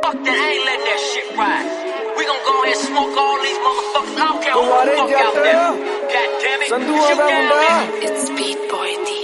Fuck that, I ain't letting that shit ride. We gon' go ahead and smoke all these motherfuckers. I don't care who the fuck out there. God damn it. You down, man. It's Beat Boy D.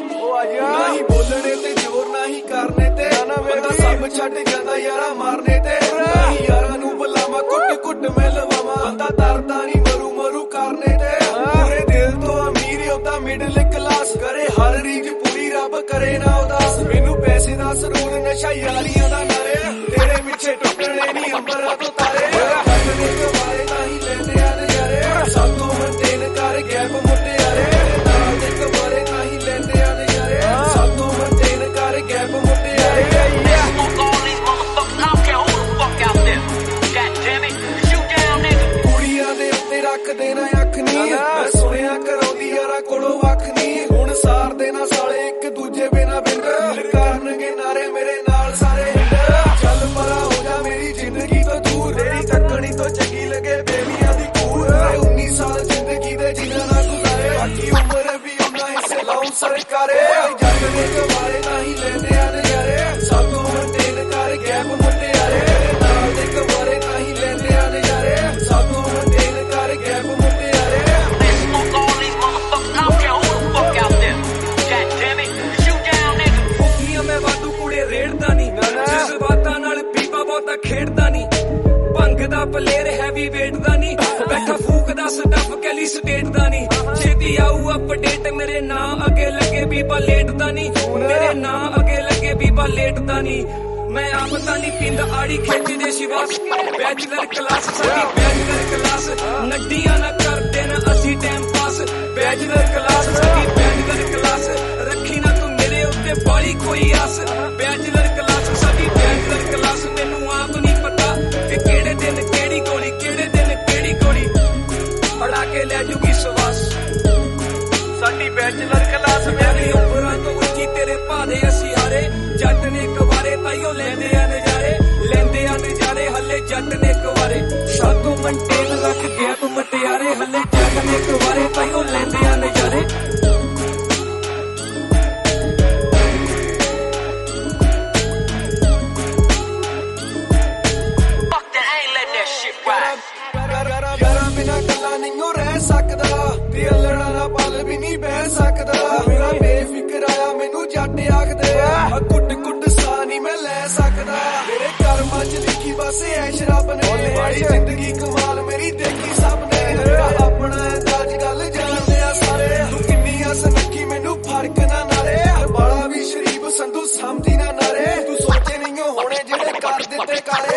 नहीं बोलने ते जोर नहीं करने ते बंदा सब छट जांदा यारा मारने ते नहीं यारा नू बुलावा कुट कुट मैं लवावा बंदा डरदा नहीं मरू मरू करने ते पूरे दिल तो अमीर होता मिडिल क्लास करे हर रीज पूरी रब करे ना उदास मैनू पैसे दा सरूर नशा यारियां दा नारे तेरे पीछे टुटने नहीं अंबरा तो तारे करने के बारे नहीं लेंदे आ नजारे सब तो मेंटेन कर गैप मुट्टे यारे नाल दे के बारे नहीं लेंदे आ सब तो मेंटेन कर गैप मुट्टे यारे Smoke all these motherfuckers. I don't care who the fuck out there. God damn it. You down, nigga. ਕੁੜੀਆਂ ਦੇ ਉੱਤੇ ਰੱਖ ਦੇਣਾ ਅੱਖ ਨਹੀਂ ਮੈਂ ਸੁਣਿਆ ਕਰਾਉਂਦੀ ਯਾਰਾ ਕੋਲੋਂ ਅੱਖ ਨਹੀਂ ਹੁਣ ਸਾਰ ਦੇਣਾ ਸਾਲੇ ਇੱਕ ਦੂਜੇ ਬਿਨਾ ਬਿੰਦ ਕਰਨਗੇ ਨਾਰੇ ਮੇਰੇ ਨਾਲ ਸਾਰੇ ਚੱਲ ਪਰਾ ਹੋ ਜਾ ਮੇਰੀ ਜ਼ਿੰਦਗੀ ਤੋਂ ਦੂਰ ਤੇਰੀ ਤੱਕਣੀ ਤੋਂ ਚੰਗੀ ਲੱਗੇ ਬੇਬੀਆਂ ਦੀ ਕੂਰ 19 ਸਾਲ ਜ਼ਿੰਦਗੀ ਦੇ ਜੀਣਾ ਨਾ ਗੁਜ਼ਾਰੇ ਬਾਕੀ ਉਮਰ ਵੀ ਉਹਨਾਂ ਹਿੱਸੇ ਲਾਉਂ ਸਰਕਾਰੇ ਜੱਗ ਦੇ ਕਵਾਰੇ ਨਹੀਂ ਲੈਂਦੇ ਆ ਨਜ਼ਾਰੇ ਸਭ ਤੋਂ ਮੇਨਟੇਨ ਕਰ ਗੈਪ ਮੁੱਟੇ ਯਾਰੇ ਨਾਲ ਦੇ ਕਵਾਰੇ ਨਹੀਂ ਲੈਂਦੇ ਆ ਨਜ਼ਾਰੇ ਸਭ ਤੋਂ ਮੇਨਟੇਨ ਕਰ ਗੈਪ ਮੁੱਟੇ ਯਾਰੇ Smoke all these motherfuckers. I don't care who the fuck out there. God damn it. You down, nigga. ਫੁਕੀਆਂ ਮੈਂ ਵਾਧੂ ਕੁੜੇ ਰੇੜਦਾ ਨਹੀਂ ਜਜ਼ਬਾਤਾਂ ਨਾਲ ਪੀਪਾ ਬਹੁਤਾ ਖੇਡਦਾ ਨਹੀਂ ਭੰਗ ਦਾ ਪਲੇਅਰ ਹੈਵੀ ਵੇਟ ਦਾ ਨਹੀਂ ਬੈਠਾ ਫੂਕ ਦਾ ਸਟੱਫ ਕੈਲੀ ਸਟੇਟ ਦਾ ਨਹੀਂ ਛੇਤੀ ਆਊ ਅਪਡੇਟ ਮੇਰੇ ਨਾਂ ਅੱਗੇ ਲੱਗੇ ਬੀਬਾ ਲੇਟਦਾ ਨਹੀਂ ਮੇਰੇ ਨਾਂ ਅੱਗੇ ਲੱਗੇ ਬੀਬਾ ਲੇਟਦਾ ਨਹੀਂ ਮੈਂ ਆਪ ਤਾਂ ਨਹੀਂ ਪੀਂਦਾ ਆੜੀ ਖੇਤੀ ਦੇ ਸ਼ਿਵਾਸ ਬੈਚਲਰ ਕਲਾਸ ਸਾਡੀ ਬੈਚਲਰ ਕਲਾਸ ਨੱਡੀਆਂ ਨਾ ਕਰਦੇ ਨਾ ਅਸੀਂ ਟਾਈਮ ਪਾਸ ਬੈਚਲਰ ਕਲਾਸ ਸਾਡੀ ਬੈਚਲਰ ਕਲਾਸ ਰੱਖੀ ਨਾ ਤੂੰ ਮੇਰੇ ਉੱਤੇ ਬਾਲੀ ਕੋਈ ਆਸ ਬੈਚਲਰ ਕਲਾਸ ਸਾਡੀ ਬੈਚਲਰ ਕਲਾਸ ਮੈਨੂੰ ਆਪ ਨਹੀਂ ਪਤਾ ਕਿ ਕਿਹੜੇ ਦਿਨ ਕਿਹੜੀ ਗੋਲੀ ਕਿਹੜੇ ਦਿਨ ਕਿਹੜੀ ਗੋਲੀ ਅੜਾ ਕੇ ਲੈ ਜੂਗੀ ਸਵਾਸ ਸਾਡੀ ਬੈਚਲਰ ਕਲਾਸ ਮੇਰੀ ਉੱਪਰਾਂ ਤੋਂ ਉੱਚੀ ਤੇਰੇ ਭਾਦੇ ਅਸੀਂ ਹਾਰੇ ਜੱਟ ਨੇ ਕਵਾਰੇ ਤਾਈਓ ਲੈਂਦੇ ਆ ਨਜ਼ਾਰੇ ਹੱਲੇ ਜੱਟ ਨੇ ਕਵਾਰੇ ਸਾਤੋਂ ਮੇਨਟੇਨ ਰੱਖ ਗੈਪ ਮਟਿਆਰੇ ਹੱਲੇ ਜੱਟ ਨੇ ਕਵਾਰੇ ਤਾਈਓ ਲੈਂਦੇ ਆ ਨਜ਼ਾਰੇ Fuck that, I ain't letting that shit ride. ਯਾਰਾ ਬਿਨਾ ਕੱਲਾ ਨਹੀਂ ਰਹਿ ਸਕਦਾ ਤੇ ਅਲੜਾ ਨਾ ਪਲ ਵੀ ਨਹੀਂ ਬਹਿ ਸਕਦਾ ਮੇਰਾ ਬੇਫਿਕਰ ਆਇਆ ਮੈਨੂੰ ਜੱਟ ਆਖਦੇ ਆ ਕੁੱਟ ਕੁੱਟ ਸਾਹ ਨਹੀਂ ਮੈਂ ਲੈ ਸਕਦਾ ਮੇਰੇ ਕਰਮਾਂ 'ਚ ਲਿਖੀ ਬਸ ਐਸ਼ ਰੱਬ ਨੇ ਮਾੜੀ ਜ਼ਿੰਦਗੀ ਕਮਾਲ ਮੇਰੀ ਦੇਖੀ ਸਭ ਨੇ ਮੇਰਾ ਆਪਣਾ ਅੰਦਾਜ਼ ਗੱਲ ਜਾਣਦੇ ਆ ਸਾਰੇ ਤੂੰ ਕਿੰਨੀ ਆ ਸੁਨੱਖੀ ਮੈਨੂੰ ਫਰਕ ਨਾ ਨਾਰੇ ਬਾਲਾ ਵੀ ਸ਼ਰੀਫ ਸੰਧੂ ਸਮਝੀ ਨਾ ਨਾਰੇ ਤੂੰ ਸੋਚੇ ਨਹੀਂ ਹੋਣੇ ਜਿਹੜੇ ਕਰ ਦਿੱਤੇ ਕਾਰੇ